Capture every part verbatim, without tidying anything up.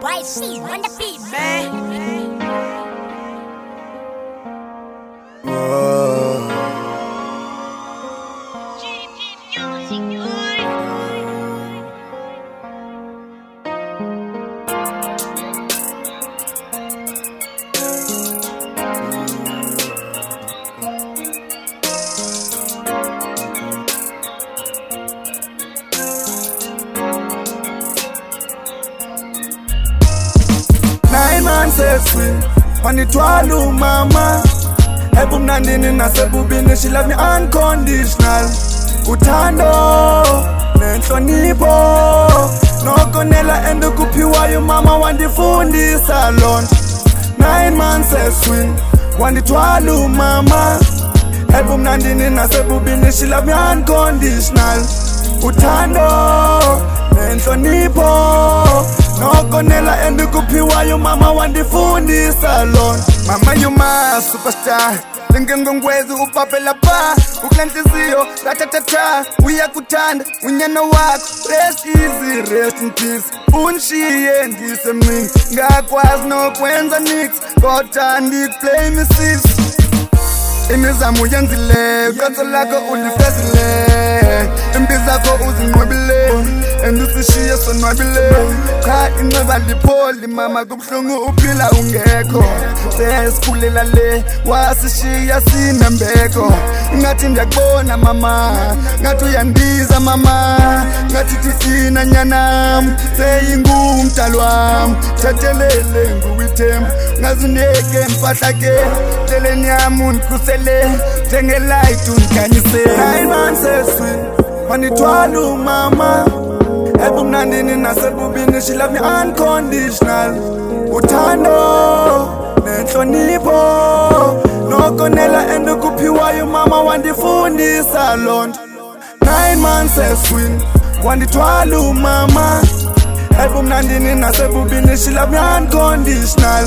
Y C on the beat, man. Oh. G P Music, boy. Nine months eswin wanithwala umama ebumnandini nasebubini. She love me unconditional. Uthando nenhlonipho nokonela and ukuphiwayo mama wandifundisa lona. Nine months eswin wanithwala umama ebumnandini nasebubini. She love me unconditional. Uthando nenhlonipho nokonela and ukuphiwayo mama wandifundisa lona. Mama you my superstar, ngengongwezi upapela pa uklanhliziyo ratatata. Uyakuthanda unyana wakho, rest easy, rest in peace. Unshiye ndisemncane ngakwazi nokwenza nix kodwa ndikuplay missis. Imizamo yenzile uqotho lakho ulifezile, impi zakho uzinqobile and usishiye sonwabile. Cha inweba lipholi mama kubuhlungu uphila ungekho. Sesikhulela le wasishiya sinembeko. Ngathi ndiyakubona mama, ngathi uyandiza mama, ngathi thina nyanam seyingumdali wami. Thathelele nguwithemba ngazineke mfahla ke teleni yami undikhusele njengelight undikhanyise. Nine months eswin wanithwala umama ebumnandini nasebubini. She love me unconditional. Uthando nenhlonipho nokonela and ukuphiwayo mama wandifundisa lona. Nine months eswin wanithwala umama ebumnandini nasebubini. She love me unconditional.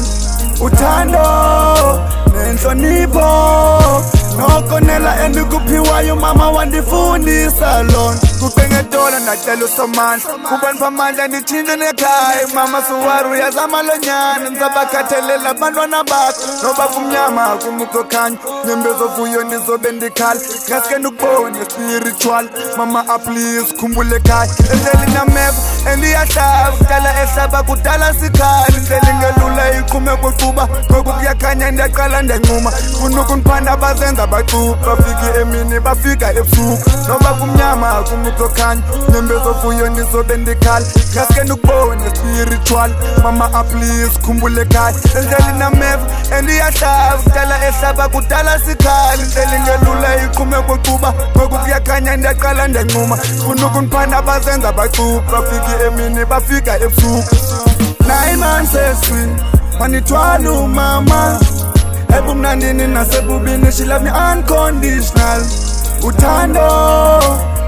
Uthando nenhlonipho nokonela and ukuphiwayo mama wandifundisa lona. Kuqengetola ndacela usomandla kubantu amandla ndithinde nekhaya. Mama suwaru uyazama lonyana ndizabakhathalela abantwana bakho noba kumnyama kumukho khanya. Nyembezo vuyo ndizobe ndikhala ngaske ndikubone spiritual. Mama a please khumbule ekhaya endleli nameko endiyahlaba kudala ehlaba kudala sikhala. Indlela ingelula iqume kwequba ngoku kuyakhanya ndiyaqala ndiyancuma. Funa ukundiphanda abazenza bacuba bafike emini bafika ebusuku noba kumnyama kumukho khanya. Nyembezo vuyo ndizobe ndikhala ngaske ndikubone spiritual. Mama a please khumbule ekhaya endleli nameko endiyahlaba kudala ehlaba kudala sikhala. Indlela ingelula iqume kwequba ngoku kuyakhanya ndiyaqala ndiyancuma. Funa ukundiphanda abazenza bacuba bafike emini bafika ebusuku. Nine months eswin wanithwala umama ebumnandini nasebubini. She love me unconditional. Uthando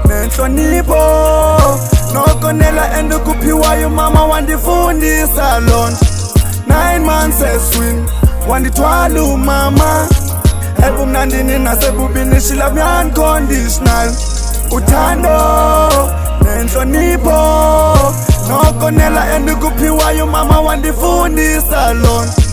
nenhlonipho nokonela and ukuphiwayo mama wandifundisa lona. Nine months eswin wanithwala umama ebumnandini nasebubini. She love me unconditional. Uthando nenhlonipho nokonela and ukuphiwayo mama wandifundisa lona.